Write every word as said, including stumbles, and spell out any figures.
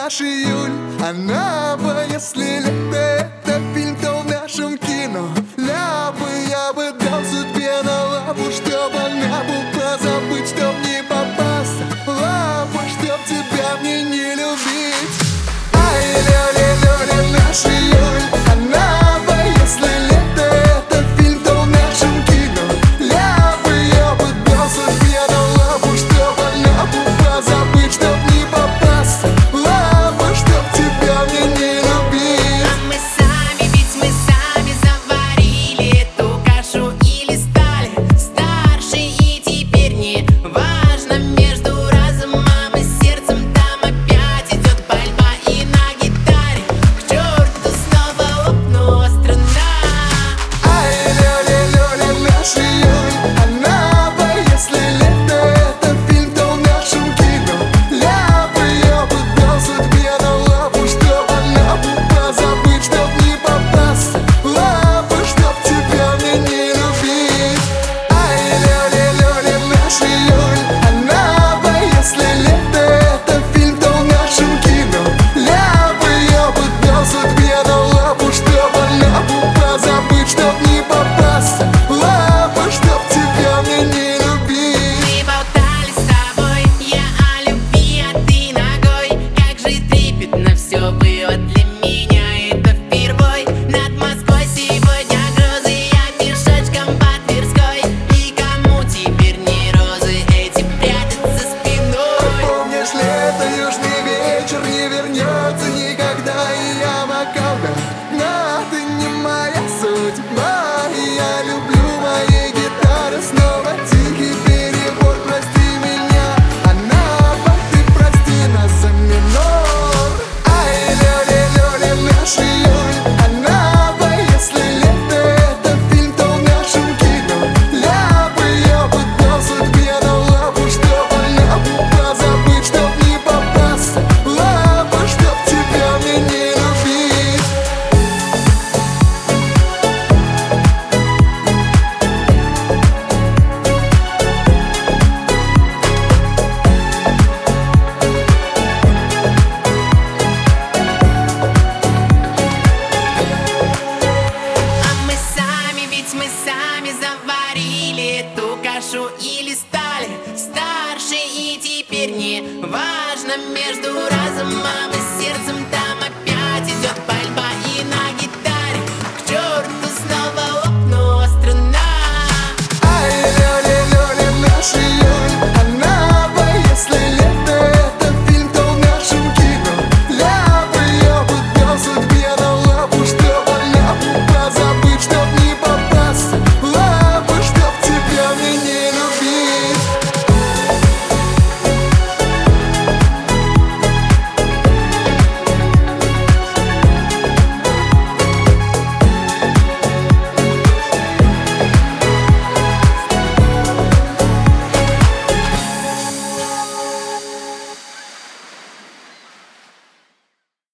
наш июль. Она бы, если лето это фильм, то в нашем кино. Ля бы, я бы дал судьбе на лапу, чтоб она бы позабыть, чтоб не попасться. Лапу, чтоб тебя мне не любить. Ай, ля-ля-ля-ля, наш июль. Она бы, если лето это фильм, то в нашем кино. Ля бы, я бы дал судьбе на лапу, чтоб она бы позабыть, чтоб не попасться. Лапу, чтоб тебя мне не любить. А мы сами, ведь мы сами заварили эту кашу или стали старше, и теперь не важно между разумом и сердцем. Там опять идет борьба, и на гитаре к черту снова лопнула струна. Ай, ля-ля-ля-ля, наш июль. Она бы, если лето это фильм, то в нашем кино. Ля бы, я бы дал судьбе на лапу, чтоб она бы позабыть, чтоб не попасться. Лапу, чтоб тебя мне не любить. Ай, ля-ля-ля-ля, наш июль. Она бы, если лето это фильм, то в нашем кино. Ля бы, я бы дал судьбе на лапу, чтоб она бы позабыть, чтоб не попасться. Лапу, чтоб тебя мне не любить. Мы болтали с тобой, я о любви, а ты ногой. Как же трепетно все было для меня, это впервой. Над Москвой сегодня грозы, я пешочком по Тверской. И кому теперь не розы эти прятать за спиной? Помнишь, лето, южный вечер не вернется никогда, и я макабра. Но ты не моя судьба, и я люблю моей гитары снова тихий перебор. Прости меня, она, ты прости нас за минор. Ай, ля-ля-ля-ля, наш июль. Она бы, если лето это фильм, то в нашем кино. Ля бы, я бы дал судьбе на лапу, чтоб она бы позабыть, чтоб не попасться. Лапу, чтоб тебя мне не любить. А мы сами, ведь мы сами заварили эту кашу или стали старше, и теперь не важно между разумом и сердцем. Там опять идет борьба,